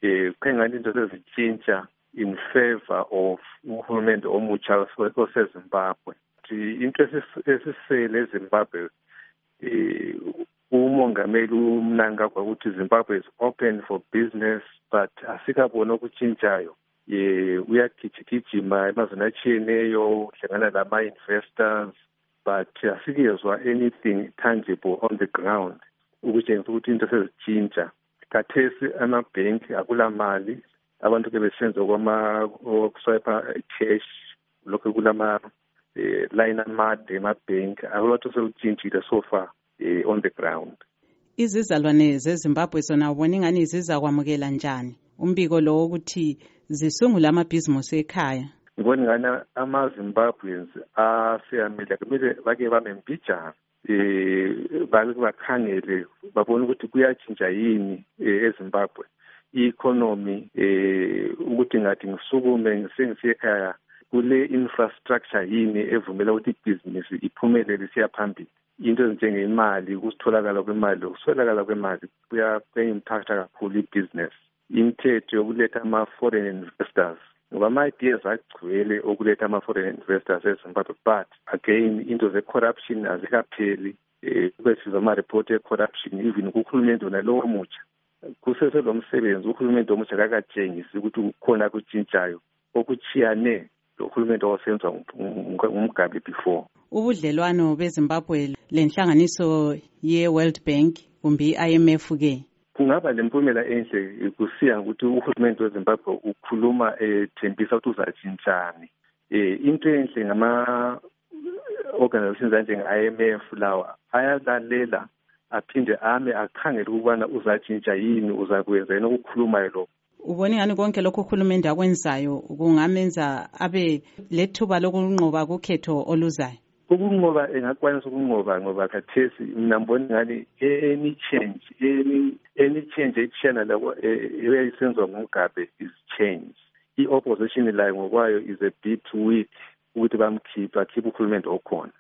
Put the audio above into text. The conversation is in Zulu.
Khengani into sezitshintsha in favor of uhulumende omutsha oseZimbabwe. Into esisele eZimbabwe umongameli uMnangagwa ukuthi Zimbabwe is open for business, but asikabona okutshintshayo. Uyagijima emazweni atshiyeneyo uhlangana lama-investors, but asikezwa anything tangible on the ground ukutshengisa ukuthi into sezitshintsha. Khathesi amabhenki akula mali, abantu ke besenza okuswipa cash, lokho kulama line amade emabhenki, akulutho sekutshintshile so far on the ground. Izizalwane zeZimbabwe zona ubona ingani zizakwamukela njani umbiko lo ukuthi zisungule amabhizinisi ekhaya? Ngibona ngana ama-Zimbabweans aseyamile kumele bake bamembijana bakhangele babone ukuthi kuyatshintsha yini eZimbabwe i-economy, ukuthi ngathi ngisukume sengisiye ekhaya kule infrastructure yini evumela ukuthi ibhizinisi iphumelele isiya phambili. Into ezinjengemali, ukusitholakala kwemali, ukuswelakala kwemali kuya-impacta kakhulu ibhizinesi. Imithetho yokuletha ama-foreign investors, ngoba ama-ideas agcwele okuletha ama-foreign investors eZimbabwe, but again into ze-corruption azikapheli. Kube sizwa ama-report e-corruption even kuhulumende wona lowo mutsha. Kuseselo msebenzi uhulumende omutsha kakatshengisi ukuthi kukhona kutshintshayo okuchiyanelohulumende owasenza ngumgabe before. Ubudlelwano beZimbabwe lenhlanganiso ye-World Bank kumbe i-IMF ke kungaba lempumela enhle kusiya ukuthi uhulumende weZimbabwe ukhuluma ethembisa ukuthi uzatshintshani. Into enhle ngama organizations njenge-IMF lawa ayalalela aphinde akhangele ukubana uzatshintsha yini, uzakwenza yini ukukhuluma lo. Ubone ngani konke lokho uhulumende akwenzayo kungamenza abe lethuba lokunqoba kukhetho oluzayo? Ukunqoba engakwanisa ukunqoba ngoba khathesi mina ngibona ngani any change echana labo eyayisenziwa nguMgabe is change. I-opposition layo ngokwayo is a bit weak ukuthi bakhiphe uhulumende okhona.